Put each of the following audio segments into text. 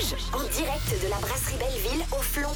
Rouge, en direct de la brasserie Belleville au Flon.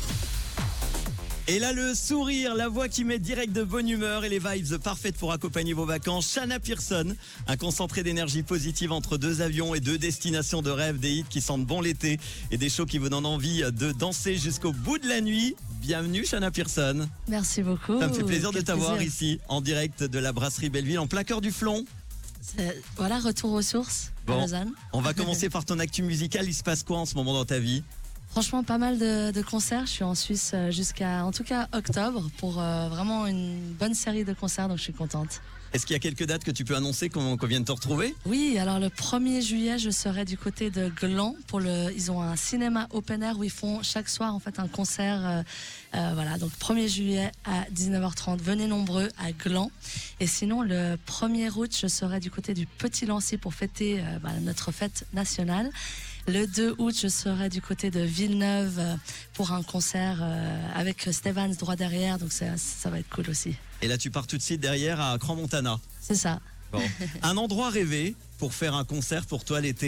Et là, le sourire, la voix qui met direct de bonne humeur et les vibes parfaites pour accompagner vos vacances. Shanna Pearson, un concentré d'énergie positive entre deux avions et deux destinations de rêve, des hits qui sentent bon l'été et des shows qui vous donnent envie de danser jusqu'au bout de la nuit. Bienvenue Shanna Pearson. Merci beaucoup. Ça me fait plaisir de Quel t'avoir plaisir. ici, en direct de la brasserie Belleville, en plein cœur du Flon. Voilà, retour aux sources à Lausanne. On va commencer par ton actu musical. Il se passe quoi en ce moment dans ta vie ? Franchement, pas mal de concerts. Je suis en Suisse jusqu'à, en tout cas, octobre pour vraiment une bonne série de concerts, donc je suis contente. Est-ce qu'il y a quelques dates que tu peux annoncer qu'on vient de te retrouver ? Oui, alors le 1er juillet, je serai du côté de Gland ils ont un cinéma open air où ils font chaque soir en fait un concert. Voilà, donc 1er juillet à 19h30, venez nombreux à Gland. Et sinon, le 1er août, je serai du côté du Petit Lancy pour fêter notre fête nationale. Le 2 août, je serai du côté de Villeneuve pour un concert avec Stevans droit derrière, donc ça va être cool aussi. Et là, tu pars tout de suite derrière à Crans-Montana. C'est ça. Bon. Un endroit rêvé pour faire un concert pour toi l'été ?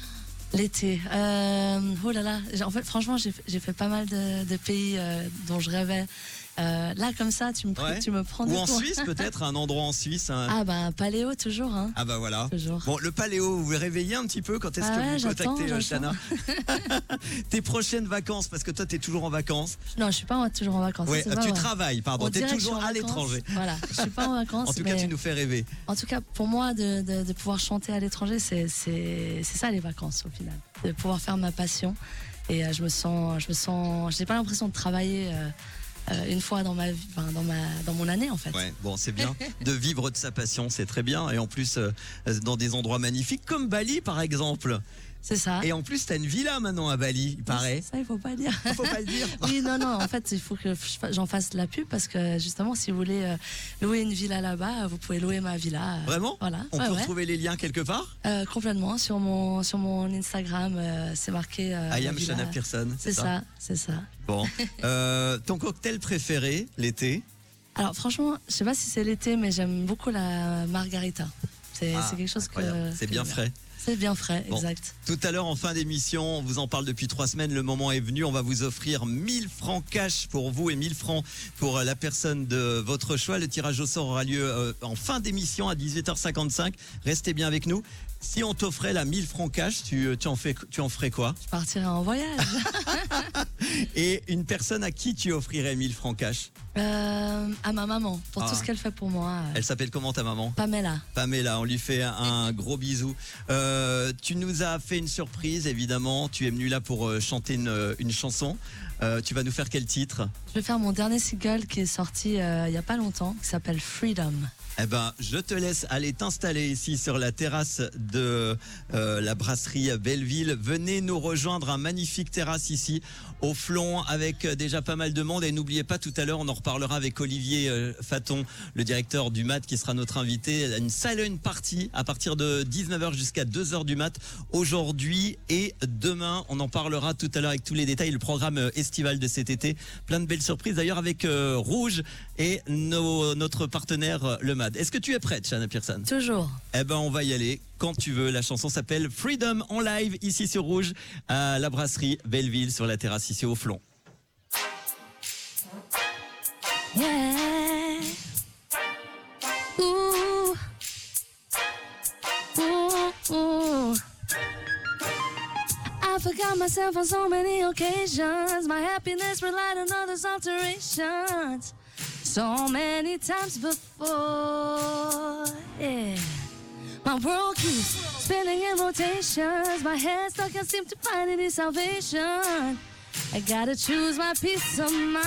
L'été. Oh là là. En fait, franchement, j'ai fait pas mal de pays dont je rêvais. Là, comme ça, tu me prends de Ou en court. Suisse, peut-être, un endroit en Suisse. Ah bah, Paléo, toujours. Hein. Ah bah voilà. Toujours. Bon, le Paléo, vous vous réveillez un petit peu quand est-ce que vous contactez Shanna ? Tes prochaines vacances, parce que toi, t'es toujours en vacances. Non, je suis pas toujours en vacances. Ouais, c'est pas tu vrai. travailles, pardon. T'es toujours à l'étranger. Voilà, je suis pas en vacances. En tout cas, tu nous fais rêver. En tout cas, pour moi, de pouvoir chanter à l'étranger, c'est ça les vacances au final. De pouvoir faire ma passion. Et je me sens, j'ai pas l'impression de travailler une fois dans ma vie, dans mon année en fait. Ouais, bon, c'est bien de vivre de sa passion, c'est très bien. Et en plus, dans des endroits magnifiques comme Bali, par exemple. C'est ça. Et en plus, t'as une villa maintenant à Bali, il paraît. Ça, il faut pas dire. Faut pas le dire. Oui, non. En fait, il faut que j'en fasse de la pub parce que justement, si vous voulez louer une villa là-bas, vous pouvez louer ma villa. Vraiment ? Voilà. On peut retrouver les liens quelque part ? Complètement. Sur mon Instagram, c'est marqué. I am Shanna Pearson. C'est ça. Bon. Ton cocktail préféré l'été ? Alors franchement, je sais pas si c'est l'été, mais j'aime beaucoup la margarita. C'est quelque chose incroyable. C'est bien frais. C'est bien frais, bon, exact. Tout à l'heure, en fin d'émission, on vous en parle depuis 3 semaines. Le moment est venu. On va vous offrir 1000 francs cash pour vous et 1000 francs pour la personne de votre choix. Le tirage au sort aura lieu en fin d'émission à 18h55. Restez bien avec nous. Si on t'offrait la 1000 francs cash, tu en ferais quoi ? Je partirais en voyage. Et une personne à qui tu offrirais 1000 francs cash ? À ma maman, pour tout ce qu'elle fait pour moi. Elle s'appelle comment ta maman ? Pamela. Pamela, on lui fait un gros bisou. Tu nous as fait une surprise, évidemment. Tu es venu là pour chanter une chanson. Tu vas nous faire quel titre ? Je vais faire mon dernier single qui est sorti il y a pas longtemps, qui s'appelle Freedom. Eh ben, je te laisse aller t'installer ici sur la terrasse de la brasserie Belleville. Venez nous rejoindre, un magnifique terrasse ici au Flon avec déjà pas mal de monde. Et n'oubliez pas, tout à l'heure, on en reparlera avec Olivier Faton, le directeur du MAT, qui sera notre invité. Une silent party à partir de 19h jusqu'à 2h du MAT aujourd'hui et demain. On en parlera tout à l'heure avec tous les détails. Le programme estival de cet été. Plein de belles surprises d'ailleurs avec Rouge et notre partenaire le MAT. Est-ce que tu es prête, Shanna Pearson ? Toujours. Eh ben, on va y aller quand tu veux. La chanson s'appelle Freedom en live ici sur Rouge à la brasserie Belleville sur la terrasse ici au Flon. Yeah. Ooh. Ooh. Ooh. I forgot myself on so many occasions. My happiness relied on others' alterations. So many times before, yeah. My world keeps spinning in rotations. My head stuck, can't seem to find any salvation. I gotta choose my peace of mind.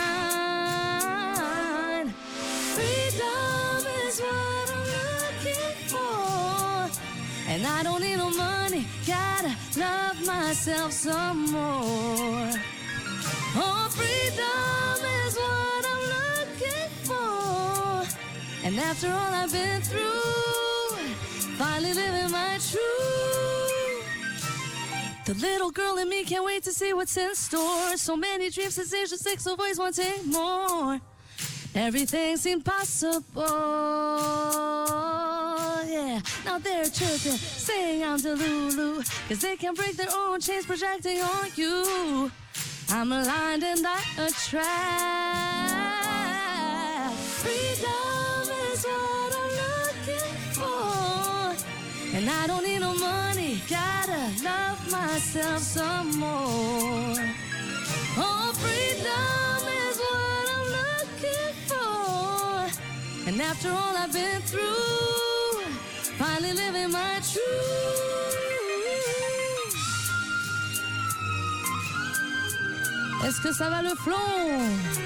Freedom is what I'm looking for. And I don't need no money, gotta love myself some more. Oh, freedom is what I'm looking for. And after all I've been through, finally living my truth. The little girl in me can't wait to see what's in store. So many dreams, decisions, six always wanting more. Everything's impossible, yeah. yeah. Now they're tripping, saying I'm Delulu, 'cause they can break their own chains projecting on you. I'm aligned and I attract. Freedom is what I'm looking for, and I don't need no money, gotta love myself some more. Oh, freedom is what I'm looking for, and after all I've been through, finally living my truth. Est-ce que ça va le flon?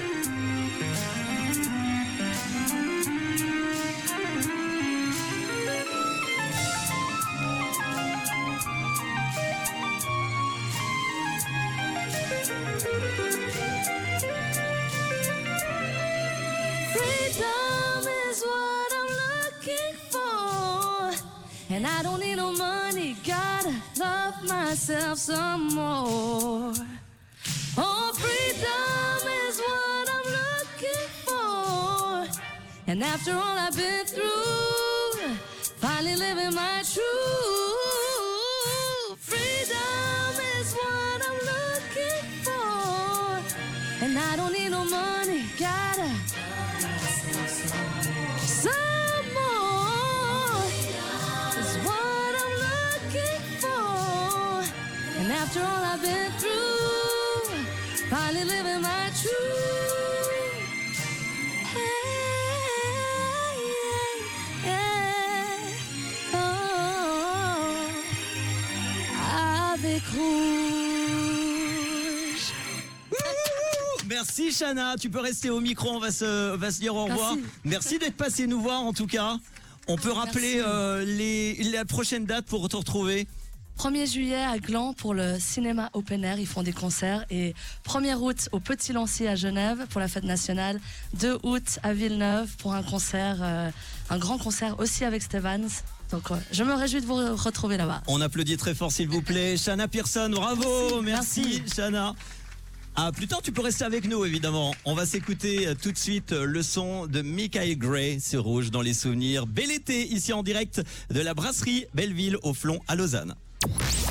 Freedom is what I'm looking for, and I don't need no money, gotta love myself some more. Oh, freedom is what I'm looking for, and after all I've been through, finally living my truth. Freedom is what I'm looking for, and I don't need no money, gotta some more is what I'm looking for, and after all I've been through, finally living my truth. Hey, yeah, oh, avec rouge. Merci Chana, tu peux rester au micro, on va se dire au revoir. Merci d'être passé nous voir en tout cas. On peut rappeler la prochaine date pour te retrouver. 1er juillet à Gland pour le cinéma open air, ils font des concerts. Et 1er août au Petit Lancy à Genève pour la fête nationale. 2 août à Villeneuve pour un concert, un grand concert aussi avec Stevans. Donc je me réjouis de vous retrouver là-bas. On applaudit très fort s'il vous plaît. Chana Pearson, bravo, merci Chana. Ah, plus tard, tu peux rester avec nous, évidemment. On va s'écouter tout de suite le son de Michael Gray, c'est Rouge dans les souvenirs. Bel été, ici en direct de la brasserie Belleville au Flon à Lausanne.